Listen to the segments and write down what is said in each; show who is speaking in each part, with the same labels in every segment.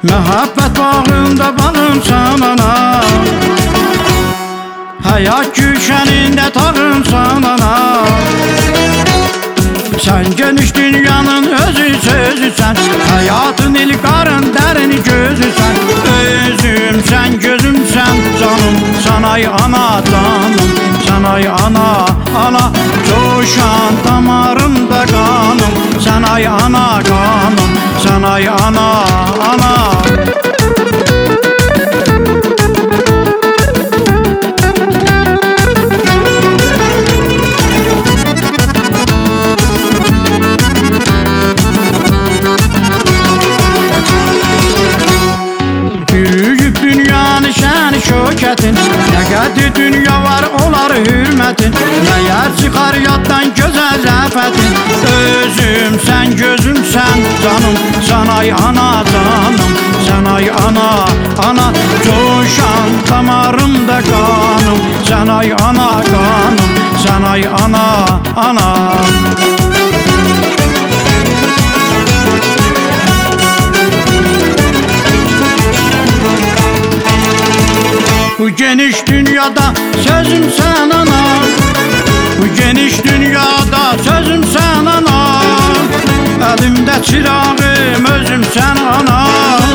Speaker 1: Məhəbbət bağında bağımsan ana, həyat gülşənində tağımsan ana. Sən geniş dünyanın özü sözüsən, həyatın ilqarın dərin gözüsən. Özümsən, gözümsən canım, sanay ana canım, sanay ana, ana. Coşan damarımda qanım, sanay ana qanım, sanay ana, ana. Büyüyüb dünyanı şəni şökətin, nə qədri dünya var olar hürmətin. Məyər çıxar yaddan gözəl rəfətin. Özümsən, gözümsən canım, sanay ana canım, sanay ana, ana. Coşan damarımda qanım, sanay ana qanım, sanay ana, ana. Bu geniş dünyada sözüm sen ana, bu geniş dünyada sözüm sen ana. Elimde çırağım özüm sen ana.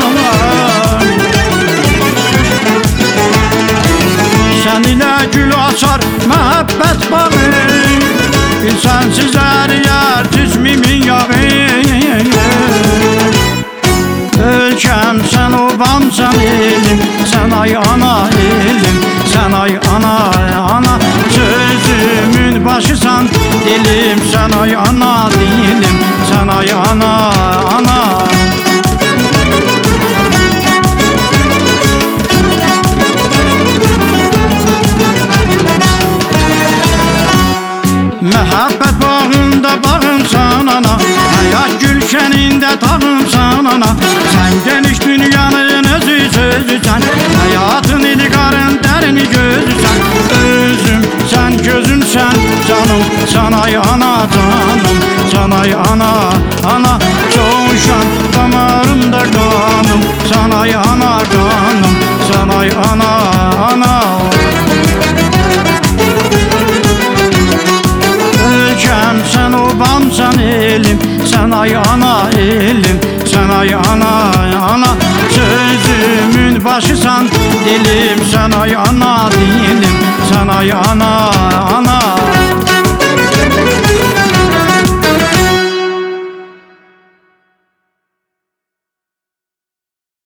Speaker 1: Sen ile gül açar məhəbbət bağı, sensiz əriyər cismimin yağı. Ölkəm sen obamsan elim, sen ay ana elim, sen ay ana, ana. Sözümün başısan dilim, sen ay ana dilim, sen ay ana, ana. Məhəbbət bağında bağımsan ana, həyat gülşənində tağımsan ana. Sən geniş dünyanın özü sözüsən, həyatın ilqarın dərini gözüsən. Özüm, sən gözümsən canım, sanay ana canım, sanay ana, ana. Coşan damarımda qanım, sanay ana qanım, sanay ana, ana. Ölkəm sen obamsan elim, sen ay ana elim, sen ay ana, ana. Sözümün başısan dilim, sen ay ana dilim, sen ay ana, ana.